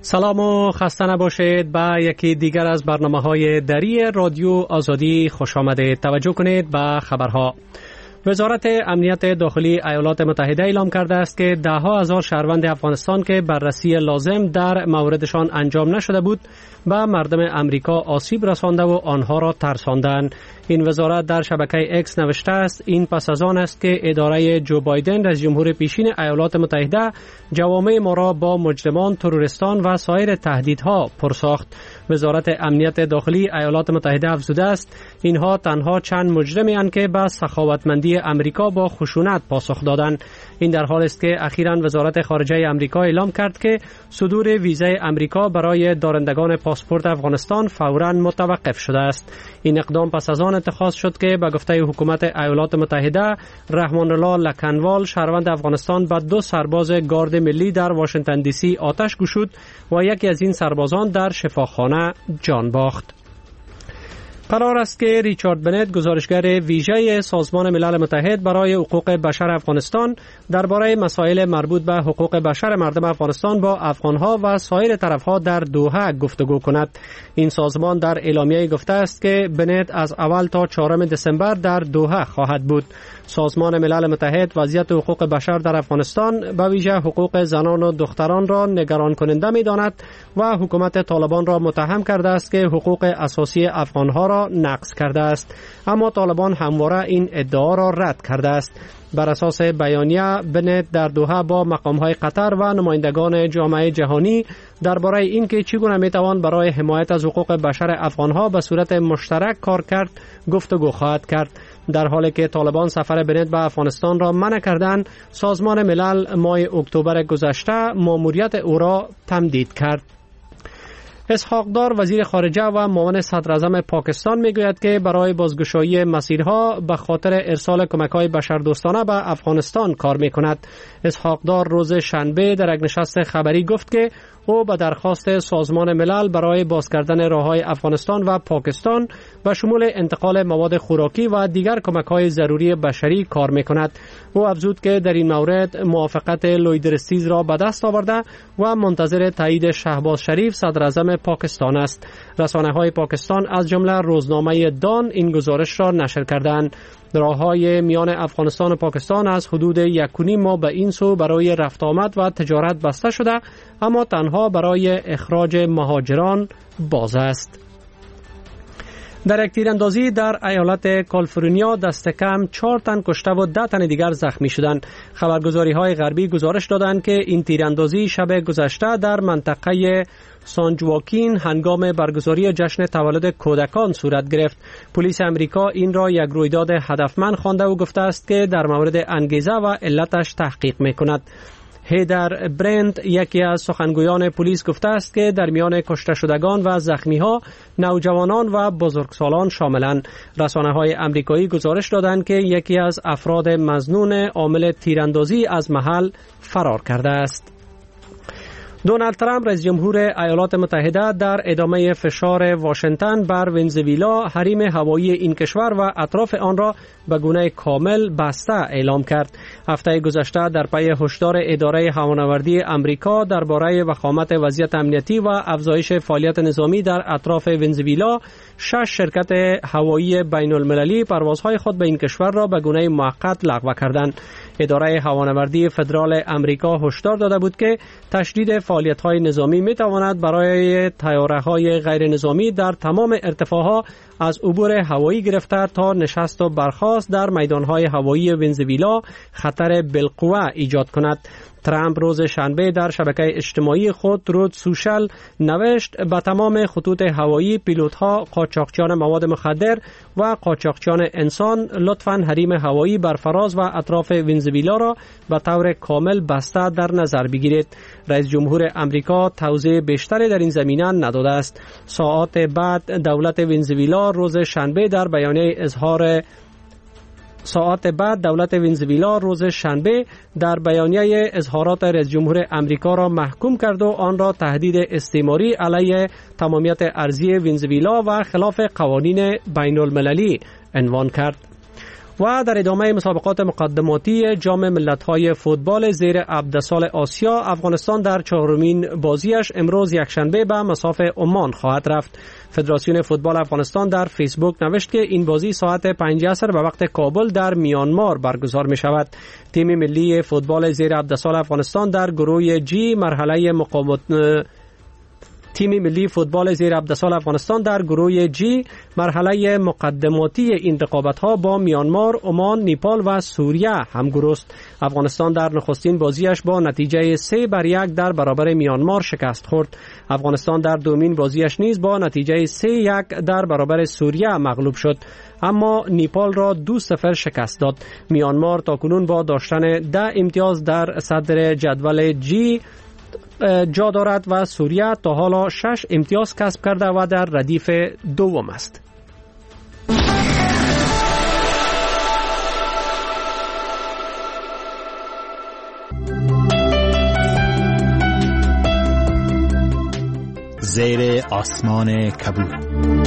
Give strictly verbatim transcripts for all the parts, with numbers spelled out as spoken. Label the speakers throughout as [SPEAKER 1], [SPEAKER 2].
[SPEAKER 1] سلام و خسته نباشید. به یکی دیگر از برنامه‌های دری رادیو آزادی خوش آمدید. توجه کنید به خبرها. وزارت امنیت داخلی ایالات متحده اعلام کرده است که ده ها هزار شهروند افغانستان که بررسی لازم در موردشان انجام نشده بود به مردم امریکا آسیب رسانده و آنها را ترساندند. این وزارت در شبکه اکس نوشته است این پس از آن است که اداره جو بایدن رئیس جمهور پیشین ایالات متحده جوامع ما را با مجرمان، تروریستان و سایر تهدیدها پرساخت. وزارت امنیت داخلی ایالات متحده افزوده است اینها تنها چند مجرمی اند که به سخاوتمندی امریکا با خشونت پاسخ دادند. این در حال است که اخیراً وزارت خارجه امریکا اعلام کرد که صدور ویزای امریکا برای دارندگان پاسپورت افغانستان فوراً متوقف شده است. این اقدام پس از آن اتخاذ شد که به گفته حکومت ایالات متحده رحمان الله لکنوال شهروند افغانستان به دو سرباز گارد ملی در واشنگتن دی سی آتش گشود و یکی از این سربازان در شفاخانه جان باخت. قرار است که ریچارد بنت گزارشگر ویژه سازمان ملل متحد برای حقوق بشر افغانستان درباره مسائل مربوط به حقوق بشر مردم افغانستان با افغانها و سایر طرفها در دوحه گفتگو کند. این سازمان در اعلامیه گفته است که بنت از اول تا چهارم دسامبر در دوحه خواهد بود. سازمان ملل متحد وضعیت حقوق بشر در افغانستان به ویژه حقوق زنان و دختران را نگران کننده می‌داند و حکومت طالبان را متهم کرده است که حقوق اساسی افغانها را نقض کرده است، اما طالبان همواره این ادعا را رد کرده است. بر اساس بیانیه بنت در دوحه با مقام‌های قطر و نمایندگان جامعه جهانی درباره اینکه چگونه میتوان برای حمایت از حقوق بشر افغانها به صورت مشترک کار کرد گفتگو خواهد کرد. در حالی که طالبان سفر بنت به افغانستان را منع کردند، سازمان ملل ماه اکتبر گذشته ماموریت او را تمدید کرد. اسحاق دار وزیر خارجه و معاون صدر اعظم پاکستان میگوید که برای بازگشایی مسیرها به خاطر ارسال کمک‌های بشردوستانه به افغانستان کار میکند. اسحاق دار روز شنبه در یک نشست خبری گفت که او به درخواست سازمان ملل برای باز کردن راه‌های افغانستان و پاکستان به شمول انتقال مواد خوراکی و دیگر کمک‌های ضروری بشری کار میکند. او افزود که در این مورد موافقت لویدرستیز را به دست آورده و منتظر تایید شهباز شریف صدر اعظم پاکستان است. رسانه‌های پاکستان از جمله روزنامه دان این گزارش را نشر کردند. راه‌های میان افغانستان و پاکستان از حدود یک و نیم ماه به این سو برای رفت آمد و تجارت بسته شده، اما تنها برای اخراج مهاجران باز است. در یک تیراندازی در ایالت کالیفرنیا دست کم چهار تن کشته و ده تن دیگر زخمی شدند. خبرگزاری‌های غربی گزارش دادند که این تیراندازی شب گذشته در منطقه سان جواکین هنگام برگزاری جشن تولد کودکان صورت گرفت. پلیس امریکا این را یک رویداد هدفمند خوانده و گفته است که در مورد انگیزه و علتش تحقیق می‌کند. هیدر برند یکی از سخنگویان پلیس گفته است که در میان کشته شدگان و زخمی‌ها نوجوانان و بزرگسالان شاملند. رسانه‌های آمریکایی گزارش دادند که یکی از افراد مظنون عامل تیراندازی از محل فرار کرده است. دونالد ترامپ رئیس جمهور ایالات متحده در ادامه فشار واشنگتن بر ونزوئلا حریم هوایی این کشور و اطراف آن را به گونه کامل بسته اعلام کرد. هفته گذشته در پی هشدار اداره هوانوردی امریکا درباره وخامت وضعیت امنیتی و افزایش فعالیت نظامی در اطراف ونزوئلا، شش شرکت هوایی بین المللی پروازهای خود به این کشور را به گونه موقت لغو کردند. اداره هوانوردی فدرال امریکا هشدار داده بود که تشدید فعالیت‌های نظامی می‌تواند برای طیاره‌های غیر نظامی در تمام ارتفاع‌ها از عبور هوایی گرفته تا نشست و برخاست در میدان‌های هوایی ونزوئلا خطر بالقوه ایجاد کند. ترامپ روز شنبه در شبکه اجتماعی خود ترود سوشل نوشت به تمام خطوط هوایی، پیلوت‌ها، قاچاقچیان مواد مخدر و قاچاقچیان انسان لطفاً حریم هوایی بر فراز و اطراف ونزوئلا را به طور کامل بسته در نظر بگیرید. رئیس جمهور امریکا توضیح بیشتری در این زمینه نداده است. ساعات بعد دولت ونزوئلا روز شنبه در بیانیه اظهار ساعت بعد دولت ونزوئلا روز شنبه در بیانیه اظهارات رئیس جمهور امریکا را محکوم کرد و آن را تهدید استعماری علیه تمامیت ارضی ونزوئلا و خلاف قوانین بین المللی عنوان کرد. و در ادامه مسابقات مقدماتی جام ملت‌های فوتبال زیر هفده سال آسیا، افغانستان در چهارمین بازیش امروز یکشنبه به مصاف عمان خواهد رفت. فدراسیون فوتبال افغانستان در فیسبوک نوشت که این بازی ساعت پنج عصر به وقت کابل در میانمار برگزار می شود. تیم ملی فوتبال زیر هفده سال افغانستان در گروه جی مرحله مقابلات تیم ملی فوتبال زیر هفده سال افغانستان در گروه جی مرحله مقدماتی این رقابت‌ها با میانمار، عمان، نیپال و سوریه همگروه است. افغانستان در نخستین بازیش با نتیجه سه بر یک در برابر میانمار شکست خورد. افغانستان در دومین بازیش نیز با نتیجه سه یک در برابر سوریه مغلوب شد، اما نیپال را دو صفر شکست داد. میانمار تاکنون با داشتن ده امتیاز در صدر جدول جی جا دارد و سوریه تا حالا شش امتیاز کسب کرده و در ردیف دوم است.
[SPEAKER 2] زیر آسمان کبود.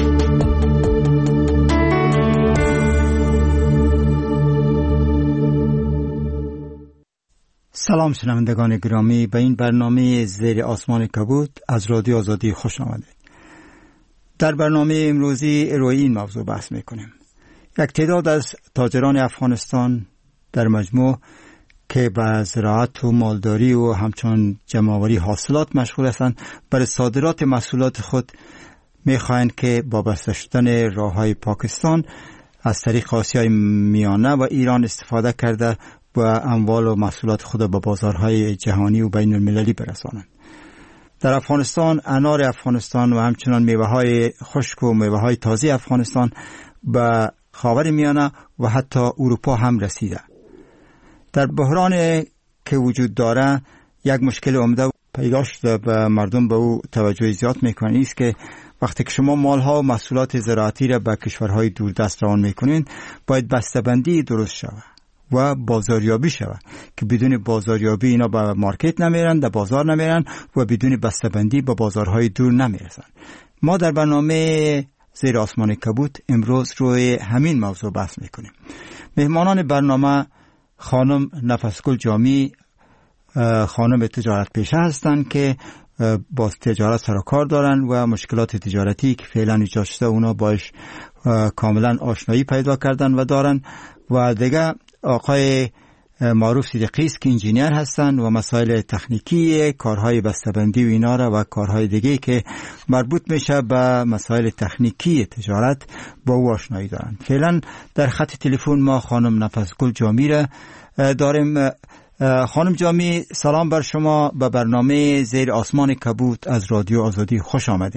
[SPEAKER 2] سلام شنوندگان گرامی، به این برنامه زیر آسمان کبود از رادیو آزادی خوش آمدید. در برنامه امروزی روی این موضوع بحث میکنیم. یک تعداد از تاجران افغانستان در مجموع که به زراعت و مالداری و همچنین جمع‌آوری حاصلات مشغول هستند، برای صادرات محصولات خود میخواهند که با بسته شدن راههای پاکستان از طریق آسیای میانه و ایران استفاده کرده و اموال و محصولات خود به بازارهای جهانی و بین المللی برسانند. در افغانستان انار افغانستان و همچنان میوه‌های خشک و میوه‌های تازه افغانستان به خاور میانه و حتی اروپا هم رسیده. در بحران که وجود داره یک مشکل عمده پیدا شده و مردم به او توجه زیاد میکنند، است که وقتی که شما مالها و محصولات زراعتی را به کشورهای دوردست روان میکنین، باید بسته‌بندی درست شود و بازاریابی شود که بدون بازاریابی اینا به مارکت نمیرن، در بازار نمیرن و بدون بسته‌بندی به بازارهای دور نمیرسن. ما در برنامه زیر آسمان کبود امروز روی همین موضوع بحث میکنیم. مهمانان برنامه خانم نفسگل جامی، خانم تجارت پیشه هستند که با تجارت سر و کار دارن و مشکلات تجارتی که فعلا ایجاد شده اونا باش کاملا آشنایی پیدا کردن و دارن، و دیگه آقای معروف صدیقی است که انجینیر هستند و مسائل تکنیکی کارهای بسته‌بندی و اینا را و کارهای دیگه که مربوط میشه به مسائل تکنیکی تجارت با او آشنایی دارند. فعلا در خط تلفن ما خانم نفسگل جامی را داریم. خانم جامی، سلام بر شما، به برنامه زیر آسمان کبود از رادیو آزادی خوش آمدین.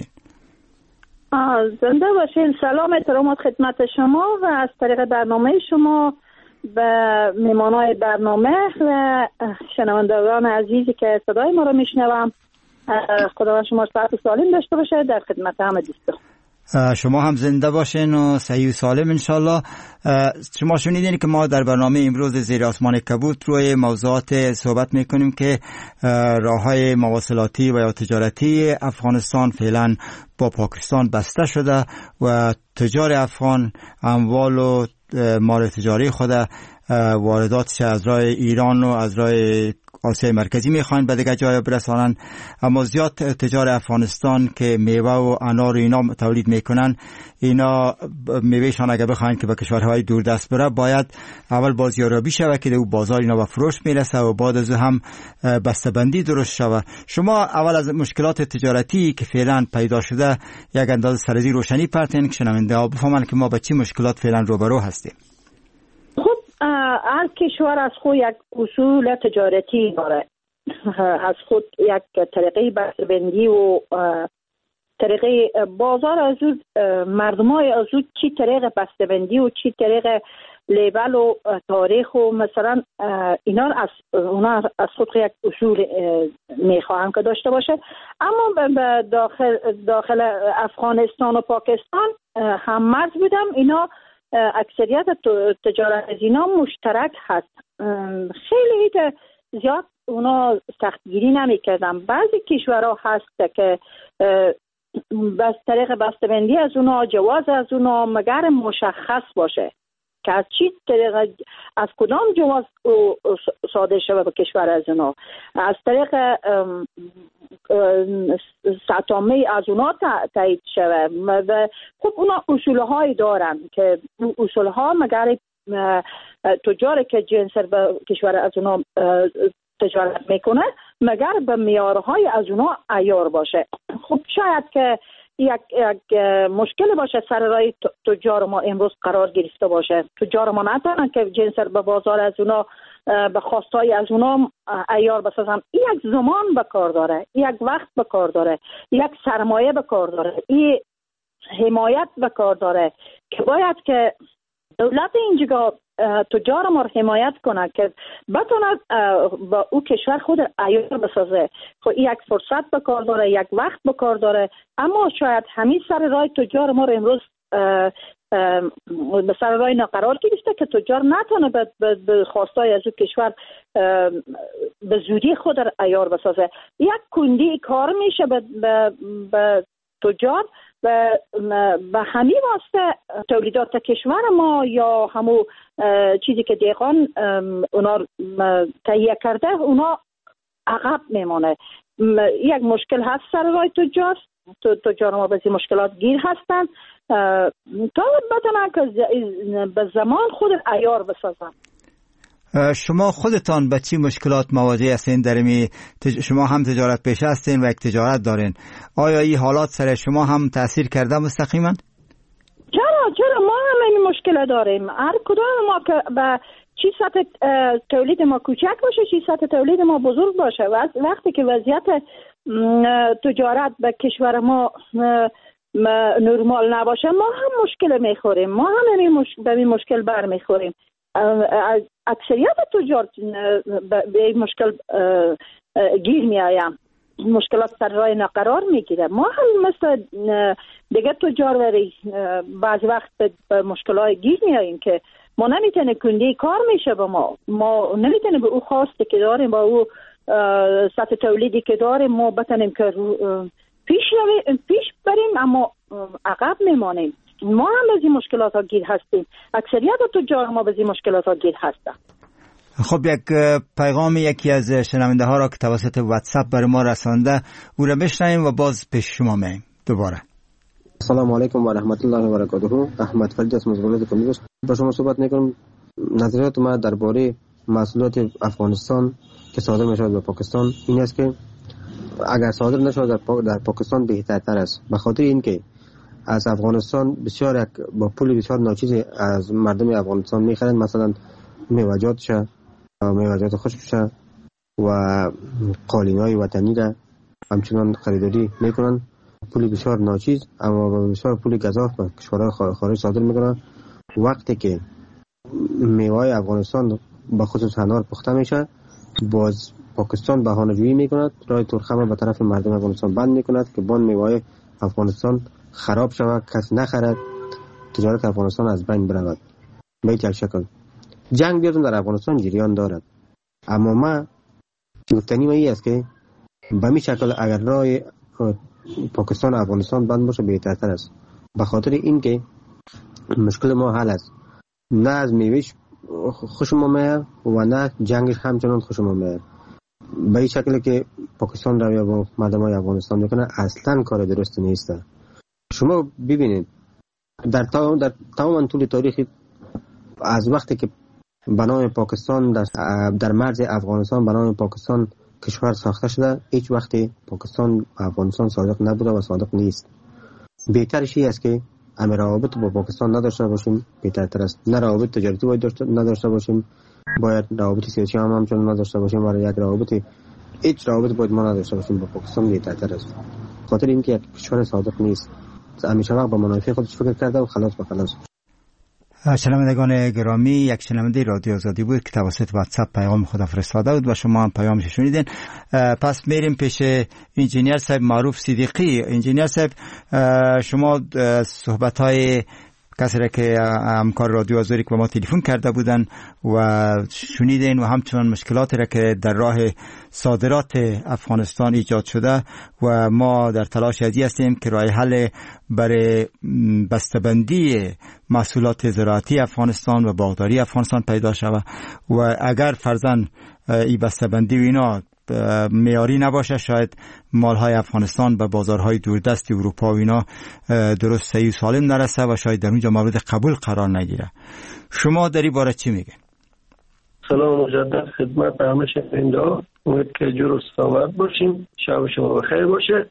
[SPEAKER 3] زنده باشین. سلام احترامات خدمت شما و از طریق برنامه شما به میمانای برنامه و شنوندگان عزیزی که صدای ما رو میشنوم، خدا شما صحت و سالم داشته باشه. در خدمت همه دوستان.
[SPEAKER 2] شما هم زنده باشین و صحیح و سالم انشالله. شما شنیدین که ما در برنامه امروز زیر آسمان کبود روی موضوعات صحبت میکنیم که راههای مواصلاتی و یا تجارتی افغانستان فعلا با پاکستان بسته شده و تجار افغان اموال و مال تجاری خود وارداتش از راه ایران و از راه آسیای مرکزی میخوان به دیگه جای برسانن، اما زیاد تجار افغانستان که میوه و انار و اینا تولید میکنن، اینا میوهشان اگه بخواین که به کشورهای دوردست بره باید اول بازاریابی شود که او بازار اینا به فروش میرسه و بعد از هم بسته‌بندی درست شود. شما اول از مشکلات تجارتی که فعلا پیدا شده یک اندازه سرزی روشنی پرتین که شنونده بفهمن که ما با چه مشکلات فعلا روبرو هستیم.
[SPEAKER 3] هر کشور از خود یک اصول تجارتی داره، از خود یک طریقه بسته‌بندی و طریقه بازار از اون مردمای از اون چی طریقه بسته‌بندی و چی طریقه لیبل و تاریخ و مثلا اینا از اونا از خود یک اصول میخواهم که داشته باشه. اما به داخل داخل افغانستان و پاکستان هم مرز بودم، اینا اکثریت تجارت از اینا مشترک هست. خیلی زیاد اونا سختگیری نمی کردن. بعضی کشورها هست که بس طریق بسته‌بندی از اونا جواز از اونا مگر مشخص باشه که از چی طریق، از کدام جواز صادر شود به کشور از اونا، از طریق سطامه از اونا تایید شود. خب اونا اصولهای دارن که اصولها مگر تجاری که جنس به کشور از اونا تجارت میکنه مگر به معیارهای از اونا عیار باشه. خب شاید که یک یک مشکل باشه سر راه تجار ما امروز قرار گرفته باشه. تجار ما نتونن که جنس به بازار از اونا به خواستای از اونا عیار بسازن. یک زمان به کار داره، یک وقت به کار داره، یک سرمایه به کار داره، این حمایت به کار داره که باید که دولت اینجا تجار ما رو حمایت کنه که بتونه با او کشور خود عیار بسازه. خب یک فرصت به کار داره، یک وقت به کار داره، اما شاید همین سر راه تجار ما رو امروز به سر راه نقرار گرفته که تجار نتونه به خواستای از او کشور به زودی خود عیار بسازه. یک کندی کار میشه به تجار و به همین واسطه تولیدات کشور ما یا همو چیزی که دیگان اونا تهیه کرده اونا عقب میمونه. یک مشکل هست سر راه تجار، تجار ما به این مشکلات گیر هستن تا بدونن که به زمان خود عیار بسازن.
[SPEAKER 2] شما خودتان به چی مشکلات مواجه هستین؟ در می تج... شما هم تجارت پیشه هستین و یک تجارت دارین. آیا این حالات سر شما هم تاثیر کرده مستقیما؟
[SPEAKER 3] چرا چرا ما هم این مشکل داریم. هر کدام ما که به چی سطح تولید ما کوچک باشه، چی سطح تولید ما بزرگ باشه، و وقتی که وضعیت تجارت به کشور ما نرمال نباشه ما هم مشکل میخوریم، ما هم مش... به این مشکل برمیخوریم. اکثریت تجار به این مشکل گیر می آیم، مشکلات سر راه نقرار میگیره. ما هم مثل دیگه تجار وری بعضی وقت به مشکلات گیر می آیم که ما نمیتونه کندی کار میشه به ما، ما نمیتونه به او خواسته که داریم، با او سطح تولیدی که داریم ما بتونیم که پیش پیش بریم، اما عقب میمانیم. ما هم به این مشکلات ها گیر هستیم، اکثریت تجار ما به این مشکلات ها گیر هستن.
[SPEAKER 2] خب یک پیغام یکی از شنونده ها را که توسط واتساپ برای ما رسانده او را بشنویم و باز پیش شما میایم دوباره.
[SPEAKER 4] السلام علیکم و رحمت الله و برکاته. احمد فرید از ولایت کندوز با شما صحبت میکنم. نظریات ما درباره محصولات افغانستان که صادر میشود به پاکستان این است که اگر صادر نشود در, پا... در پاکستان بهترتر است، به خاطر اینکه از افغانستان بسیار یک با پول بسیار ناچیزی از مردم افغانستان میخرند، مثلا میوه‌جات شه، میوه‌جات خشک شه و قالین‌های وطنی را همچنان خریداری میکنن، پول بسیار ناچیز اما بسیار پول گزاف به کشورهای خارج صادر میکنن. وقتی که میوه افغانستان به خصوص انار پخته میشه، باز پاکستان بهانه‌جویی میکند، راه ترخم به طرف مردم افغانستان بند میکند که بان میوه افغانستان خراب شود، کس نخرد، تجارت افغانستان از بین برود. به یک شکل جنگ بیادون در افغانستان جریان دارد، اما ما گفتنی ما ای است که به می شکل اگر راه پاکستان و افغانستان بند باشه بهترتر است، به خاطر اینکه مشکل ما حل است. نه از میوهش خوشم میاد و نه جنگش همچنان خوشم میاد. به این شکل که پاکستان رویه با مردم های افغانستان میکنه اصلا کار درست نیست. شما ببینید در تمام در تمام طول تاریخ از وقتی که بنای پاکستان در در مرز افغانستان بنای پاکستان کشور ساخته شده، هیچ وقتی پاکستان و افغانستان صادق نبوده و صادق نیست. بهترش این است که همه روابط با پاکستان نداشته باشیم، بهترتر است. نه روابط تجارتی باید نداشته باشیم، باید روابط سیاسی هم همچنان نداشته باشیم، ولی یک روابط هیچ روابط باید ما نداشته باشیم با پاکستان بهترتر است. خاطر اینکه یک کشور صادق نیست، همیشه وقت با منافع خودش فکر کرده و خلاص به خلاص.
[SPEAKER 2] شنوندگان گرامی، یک شنونده رادیو آزادی بود که توسط واتساپ پیام خود فرستاده بود و شما هم پیامش شنیدین. پس میریم پیش انجینیر صاحب معروف صدیقی. انجینیر صاحب، شما صحبت‌های کسی را که همکار رادیو آزادی که با ما تلفن کرده بودن و شنیدین و همچنان مشکلاتی را که در راه صادرات افغانستان ایجاد شده و ما در تلاش ازی هستیم که راه حل برای بسته‌بندی محصولات زراعتی افغانستان و باغداری افغانستان پیدا شود و اگر فرضاً این بسته‌بندی و اینا معیاری نباشه شاید مالهای افغانستان به بازارهای دوردست اروپا و اینا درست صحیح و سالم نرسه و شاید در اونجا مورد قبول قرار نگیره. شما در این باره چی میگین؟
[SPEAKER 5] سلام مجدد خدمت همه شنونده‌ها، امید که جور و سلامت باشیم، شب شما بخیر باشه.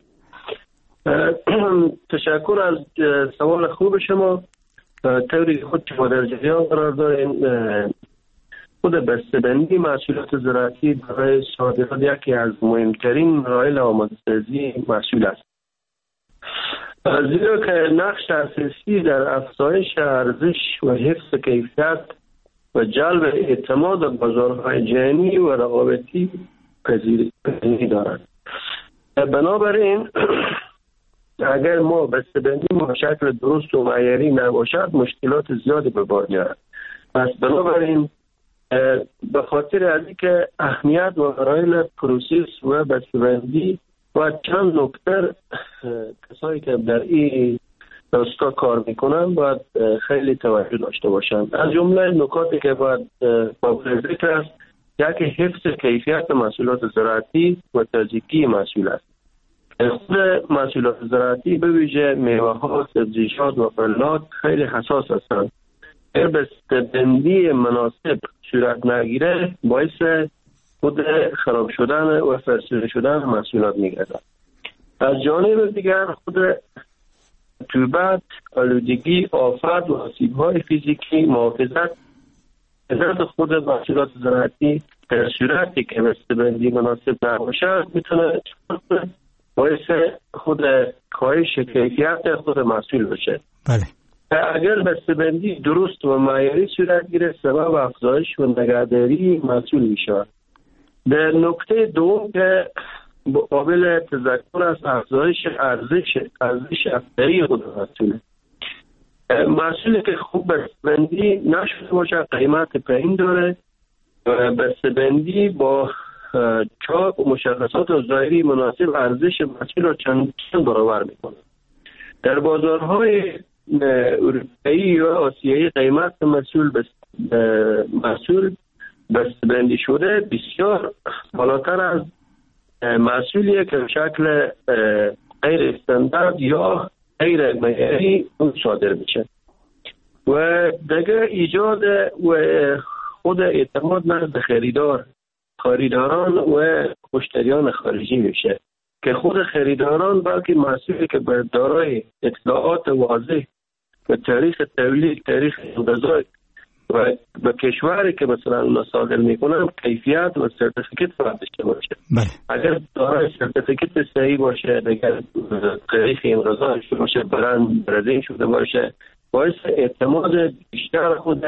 [SPEAKER 5] تشکر از سوال خوب شما. طوری خود شما در جریان قرار دارین، خود بسته‌بندی محصولات زراعتی برای صادرات یکی از مهمترین مراحل آماده‌سازی محصول است، زیرا که نقش اساسی در افزایش ارزش و حفظ کیفیت و جلب اعتماد بازارهای جهانی و رقابتی پذیری دارد. بنابراین اگر ما بسته‌بندی ما شکل درست و معیاری نباشد مشکلات زیادی به بار می‌آورد. پس بنابراین به خاطر از اینکه اهمیت و مراحل پروسس و بسته‌بندی و چند نکته کسایی که در این راستا کار میکنن باید خیلی توجه داشته باشند. از جمله نکاتی که باید قابل ذکر است، یکی حفظ کیفیت محصولات زراعتی و تازگی محصول است. خود محصولات زراعتی به ویژه میوه‌ها، سبزیجات و فلات خیلی حساس هستند. اگر بسته‌بندی مناسب صورت نگیره باعث خود خراب شدن و فرسوده شدن محصولات میگردد. از جانب دیگر خود رطوبت، آلودگی، آفت و آسیب‌های فیزیکی محافظت از خود محصولات زراعتی در صورتی که بسته‌بندی مناسب نباشد میتونه باعث خود کاهش کیفیت خود محصول بشه.
[SPEAKER 2] بله.
[SPEAKER 5] اگر بسته‌بندی درست و معیاری صورت گیره سبب افزایش و نگهداری محصول میشود. در نکته دوم که قابل تذکر است افزایش ارزش ارزش افزایی خود محصول. محصولی که خوب بسته‌بندی نشده باشه قیمت پایین داره و بسته‌بندی با چاپ و مشخصات و ظاهری مناسب ارزش محصول را چند برابر میکنه. در بازارهای اروپایی یا آسیایی قیمت محصول بس محصول بسته‌بندی شده بسیار بالاتر از محصولی که شکل غیر استاندارد یا غیر معیاری صادر میشه و دیگه ایجاد و خود اعتماد نزد خریدار خریداران و مشتریان خارجی میشه که خود خریداران بلکه محصولی که بر دارای اطلاعات واضح و تاریخ تولید، تاریخ انقضا و به کشوری که مثلا اونا صادر میکنن کیفیت و سرتیفیکت باید داشته باشه.
[SPEAKER 2] بله.
[SPEAKER 5] اگر دارای سرتیفیکت صحیح باشه، اگر تاریخ انقضا باشه، برند برندینگ شده باشه، باعث اعتماد بیشتر خود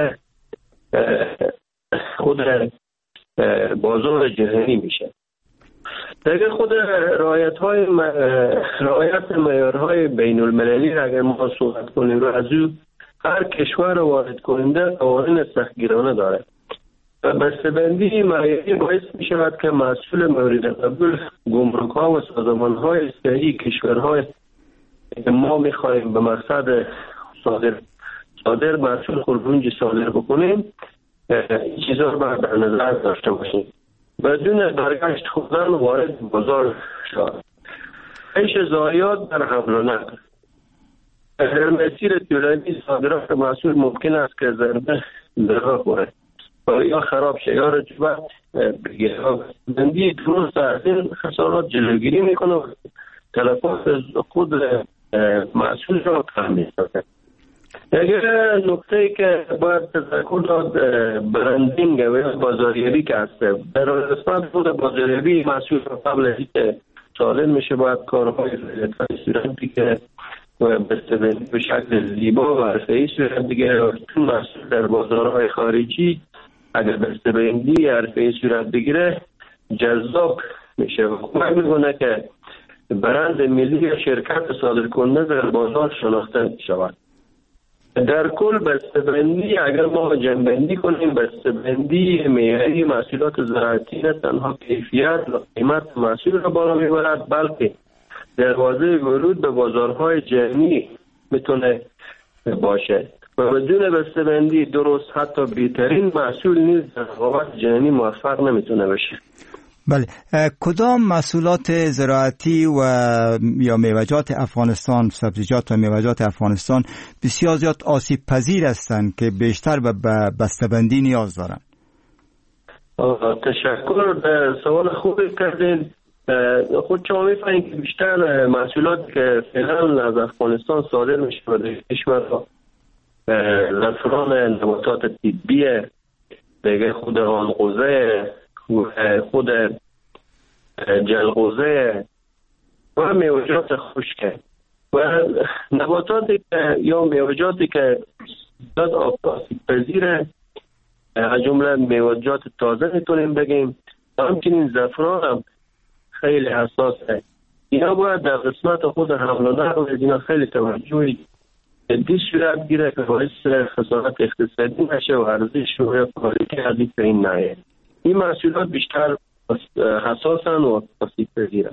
[SPEAKER 5] خود بازار جهانی میشه. دیگه خود رعایت های م... رعایت معیارهای بین المللی را اگر ما صحبت کنیم رو از او هر کشور وارد کننده قوانین سختگیرانه داره و بسته‌بندی معیاری باعث می شود که محصول مورد قبول گمرک ها و سازمان های استایی کشورهای که ما می خواهیم به مقصد صادر صادر محصول خودرونجی صادر بکنیم این چیزا رو باید در نظر داشته باشیم. بدون برگشت خوردن وارد بازار شد. پیش ضایعات در حمل و نقل. در مسیر طولانی صادرات محصول ممکن است که ضربه ضربه خورد و یا خراب شه یا رطوبت بگیره. بسته‌بندی درست از این خسارات جلوگیری میکنه و تلفات خود محصول را کم میسازه. اگر نکته که باید تذکر داد برندینگ و بازاریابی که هست، در قسمت خود بازاریابی محصول قبل از اینکه سالم میشه باید کارهای صورتی که بسته‌بندی به شکل زیبا و حرفه‌ای صورت بگیره. چون محصول در بازارهای خارجی اگر بسته‌بندی حرفه‌ای صورت بگیره جذاب میشه و کمک میکنه که برند ملی یا شرکت صادر کننده در بازار شناخته شود. در کل بسته‌بندی اگر ما جمع‌بندی کنیم، بسته‌بندی معیاری محصولات زراعتی نه تنها کیفیت و قیمت محصول را بالا میبرد، بلکه دروازه ورود به بازارهای جهانی میتونه باشه و بدون بسته‌بندی درست حتی بهترین محصول نیز در رقابت جهانی موفق نمیتونه بشه.
[SPEAKER 2] بله، کدام محصولات زراعتی و یا میوه‌جات افغانستان، سبزیجات و میوه‌جات افغانستان بسیار زیاد آسیب پذیر هستند که بیشتر به بسته‌بندی نیاز دارند؟
[SPEAKER 5] تشکر، سوال خوبی کردین. خود شما می‌فهمید که بیشتر محصولات که فعلا از افغانستان صادر میشه به کشور زعفران نباتات طبیه، دیگه خود غنغوزه، خود جلغوزه و میوه‌جات خشک و نباتاتی که یا میوه‌جاتی که زیاد آسیب پذیره، از جمله میوه‌جات تازه میتونیم بگیم. همچنین زعفران هم خیلی حساسه. اینا باید در قسمت خود حمل و نقل اینا خیلی توجهی جدی صورت گیره که باعث خسارت اقتصادی نشه و ارزش و کالیتی ازی به این نهیه. این محصولات بیشتر حساسن و آسیب پذیرن.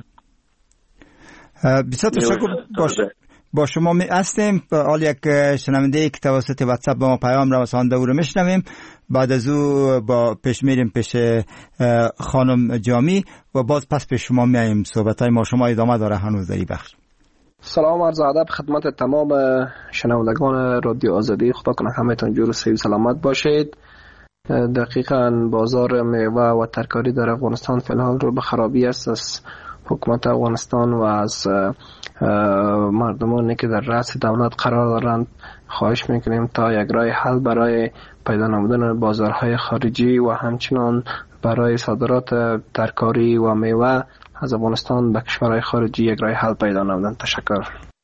[SPEAKER 2] بسیار تشکر. با شما می هستیم. حال یک شنونده که توسط واتساپ با ما پیام رسانده او رو میشنویم. بعد از او با پیش میریم پیش خانم جامی و باز پس پیش شما میایم. صحبت های ما شما ادامه داره هنوز در این بخش.
[SPEAKER 6] سلام عرض ادب خدمت تمام شنوندگان رادیو آزادی. خدا کنه همتون جور و صحیح و سلامت باشید. دقیقاً بازار میوه و ترکاری در افغانستان فعلا رو به خرابی است. از حکومت افغانستان و از مردمانی که در رأس دولت قرار دارند خواهش میکنیم تا یک راه حل برای پیدا نمودن بازارهای خارجی و همچنان برای صادرات ترکاری و میوه از افغانستان به کشورهای خارجی یک راه حل پیدا نمودن. تشکر.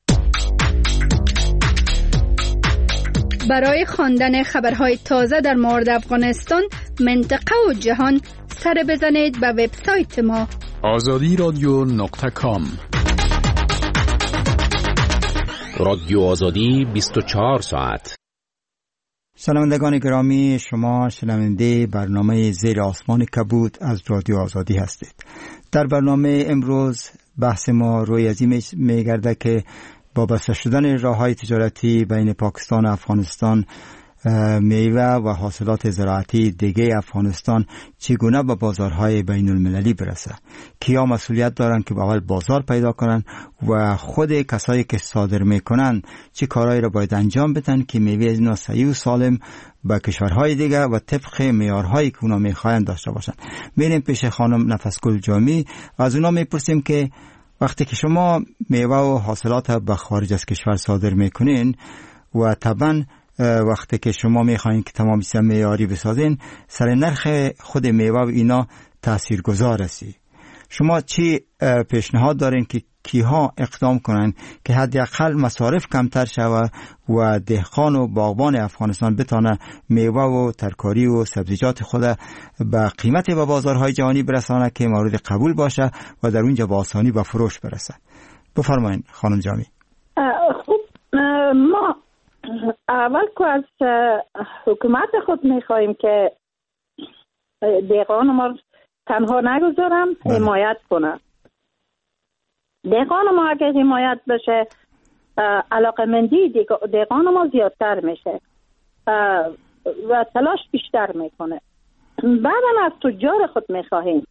[SPEAKER 7] برای خواندن خبرهای تازه در مورد افغانستان، منطقه و جهان سر بزنید به وبسایت ما
[SPEAKER 8] آزادی رادیو نقطه کام.
[SPEAKER 9] رادیو آزادی بیست و چهار ساعت.
[SPEAKER 2] شنوندگان گرامی، شما شنونده برنامه زیر آسمان کبود از رادیو آزادی هستید. در برنامه امروز بحث ما روی از این میگرده که با بسته شدن راه‌های تجارتی بین پاکستان و افغانستان، میوه و حاصلات زراعتی دیگه افغانستان چگونه به بازارهای بین المللی برسه، کیا مسئولیت دارن که اول بازار پیدا کنن و خود کسایی که صادر میکنن چه کارهایی را باید انجام بدن که میوه از اینا صحیح و سالم به کشورهای دیگه و طبق معیارهایی که اونا میخواین داشته باشن. میریم پیش خانم نفسگل جامی، از اونا میپرسیم که وقتی که شما میوه و حاصلات به خارج از کشور صادر میکنین و طبعا وقتی که شما میخواین که تمام سیستم معیاری بسازین، سر نرخ خود میوه و اینا تاثیرگذار هستی. شما چی پیشنهاد دارین که کیها اقدام کنن که حداقل مصارف کمتر شوه و دهقان و باغبان افغانستان بتونه میوه و ترکاری و سبزیجات خود به قیمت به بازارهای جهانی برسانه که مورد قبول باشه و در اونجا با آسانی به فروش برسه؟ بفرمایید خانم جامی.
[SPEAKER 3] خب ما اول که از حکومت خود میخواییم که دهقان ما تنها نگذارم، حمایت کنه. دهقان ما اگه حمایت بشه، علاقمندی دهقان ما زیادتر میشه و تلاش بیشتر میکنه. بعدم از تجار خود میخواهیم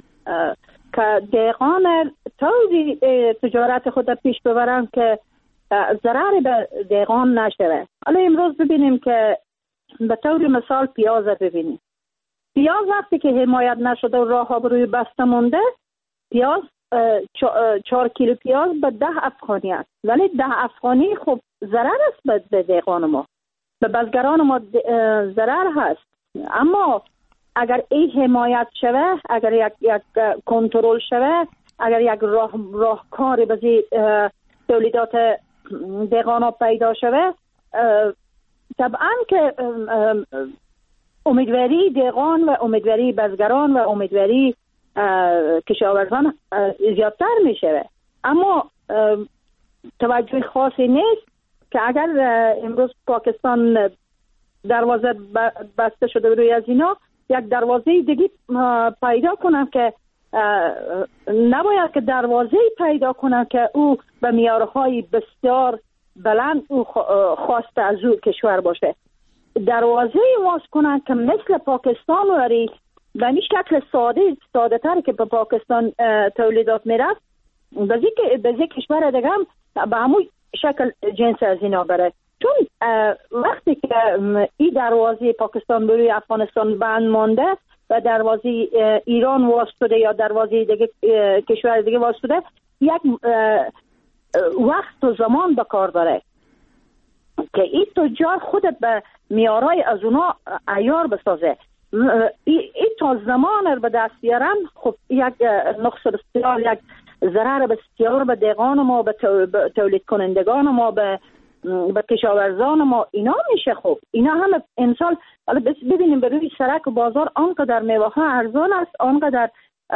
[SPEAKER 3] که دهقان طوری تجارت خود پیش ببرن که ضرر به دهقان نشوه. حالا امروز ببینیم که به طور مثال پیاز ببینیم. پیاز وقتی که حمایت نشده و راه ها روی بسته مونده، پیاز چهار کیلو پیاز به ده افغانی است، ولی ده افغانی خب ضرر است به دهقان ما، به بزگران ما ضرر هست. اما اگر این حمایت شوه، اگر یک یک کنترل شوه، اگر یک راه راهکاری به تولیدات دهقان پیدا شوه، طبعا که امیدواری دهقان و امیدواری بزگران و امیدواری کشاورزان زیادتر می شود. اما توجه خاصی نیست که اگر امروز پاکستان دروازه بسته شده روی از اینا، یک دروازه دیگه پیدا کنن که نباید که دروازه پیدا کنن که او به معیارهای بسیار بلند او خواسته از او کشور باشه. دروازه واس کنن که مثل پاکستان وری به این شکل ساده ساده تر که به پاکستان تولیدات میرفت، به زی کشور دیگه هم به همون شکل جنس از اینا بره. چون وقتی که این دروازه پاکستان بروی افغانستان بند مانده و دروازه ایران واسطه یا دروازه دیگه کشور دیگه واسطه، یک وقت و زمان به کار داره که این تجار خودت به میارای از اونا عیار بسازه. این تا زمان به دست بیارن، خب یک نقص بسیار، یک ضرر بسیار به دیگان ما، به تولید کنندگان ما، به به کشاورزان ما اینا میشه. خب اینا هم امسال ببینیم به روی سرک و بازار آنقدر میوه ها ارزان است، آنقدر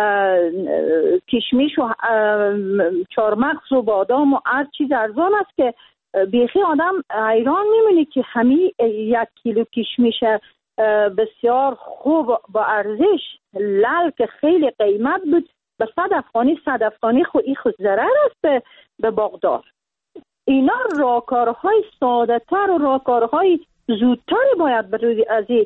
[SPEAKER 3] کشمیش و چارمغز و بادام و هر چیز ارزان است که بیخی آدم حیران میمونه که همین یک کیلو کشمیش بسیار خوب با ارزش لال که خیلی قیمت بود به صد افغانی صد افغانی خود این خود ضرر است به باغدار. اینا راهکارهای ساده تر و راهکارهای زودتری باید بروی از این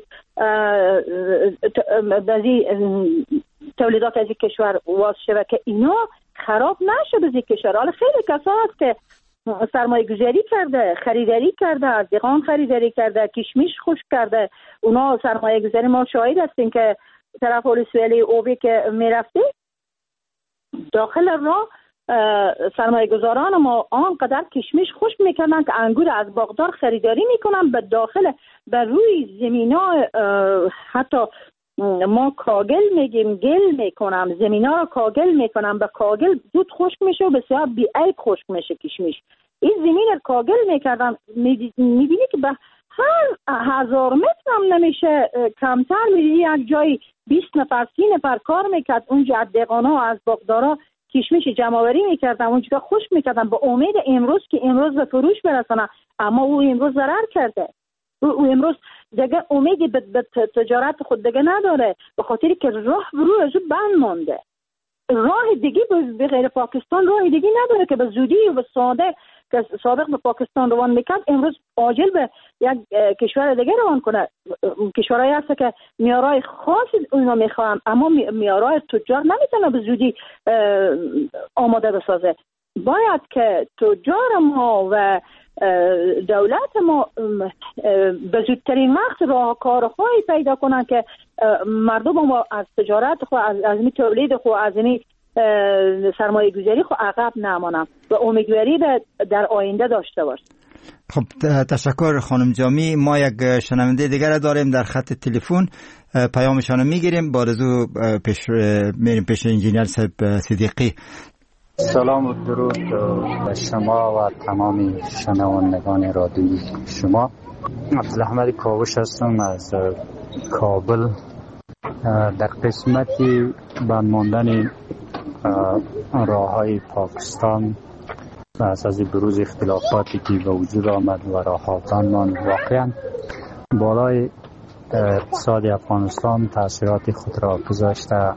[SPEAKER 3] تولیدات از این کشور واس شده که اینا خراب نشه به این کشور. حالا خیلی کسا هست که سرمایه گذاری کرده، خریداری کرده، از دیگان خریداری کرده، کشمیش خوش کرده. اونا سرمایه گذاری ما شاهد هستیم که طرف ولسوالی اوبی که میرفته داخل راه سرمایه گذاران ما آنقدر کشمیش خوش میکنن که انگور از باغدار خریداری میکنن به داخل به روی زمینا، حتی ما کاگل میگیم گل میکنم، زمینا رو کاگل میکنم، به کاگل زود خشک میشه و بسیار بی عیب خشک میشه کشمیش. این زمین رو کاگل میکردن، میبینی که به هر هزار متر هم نمیشه کمتر، میبینی یک جای بیست نفر سی نفر کار میکرد اونجا دیگانا و از باغدارا کشمیش جمع‌آوری میکردن اونجا خوش میکردن به امید امروز که امروز به فروش برسنه، اما او امروز ضرر کرده. او امروز دیگه امیدی به تجارت خود دیگه نداره به خاطری که راه برو از بند مانده. راه دیگه به غیر پاکستان راه دیگه نداره که به زودی و به ساده که سابق به پاکستان روان میکرد امروز عاجل به یک کشور دیگه روان کنه. کشورهایی هست که میارای خاصی اونا میخوان اما میارای تجار نمیتونه به زودی آماده بسازه. باید که تجار ما و دولت ما به زودترین وقت راهکارهایی پیدا کنن که مردم ما از تجارت خود از از می تولید خود از می سرمایه گذاری خود عقب نمانن و امیدواری در آینده داشته باش.
[SPEAKER 2] خب تشکر خانم جامی. ما یک شنونده دیگر را داریم در خط تلفن، پیامشان رو میگیریم، بعد از او پیش میریم پیش انجینیر صاحب صدیقی.
[SPEAKER 10] سلام و درود به شما و تمام شنوندگان رادیوی شما. افضل احمد کاوش هستم از کابل. در قسمتی بند ماندن راه‌های پاکستان و اساس بروز اختلافاتی که به وجود آمد و راه‌ها بند ماند، واقعا بالای اقتصاد افغانستان تاثیرات خود را گذاشته،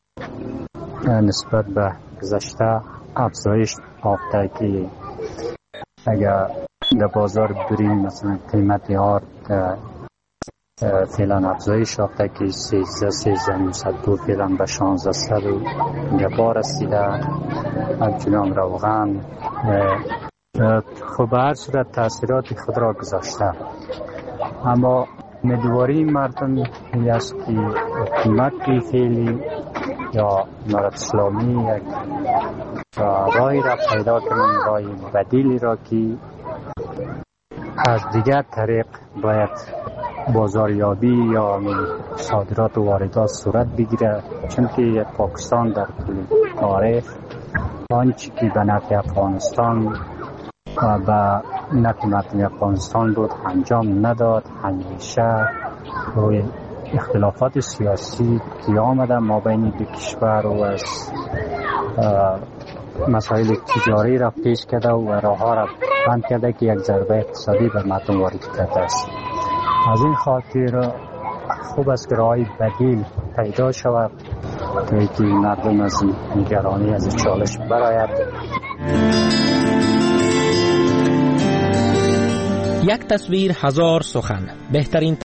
[SPEAKER 10] نسبت به گذشته افزایش یافته که اگر در بازار بریم مثلا قیمتی ها فعلا افزایش یافته که سیزده سیزده نوصد دو فعلا به شانزده صد و گپا رسیده. همچنان روغن خب به هر صورت تاثیرات خود را گذاشته، اما امیدواری مردم این است که حکومت فعلی یا امارت اسلامی یک راهی را پیدا کنیم، راه بدیلی را که از دیگر طریق باید بازاریابی یا صادرات و واردات صورت بگیره، چون که پاکستان در طول تاریخ آنچه که به نفع افغانستان و به نفع مردم افغانستان بود انجام نداد. همیشه روی اختلافات سیاسی که آمده ما بین دو کشور و از مسائل تجاری را پیش کرده و راه ها را بند کرده که یک ضربه اقتصادی به مردم وارد کرده است. از این خاطر خوب است که راهی بدیل پیدا شود که مردم از نگرانی از چالش برآید.
[SPEAKER 9] یک تصویر هزار سخن. بهترین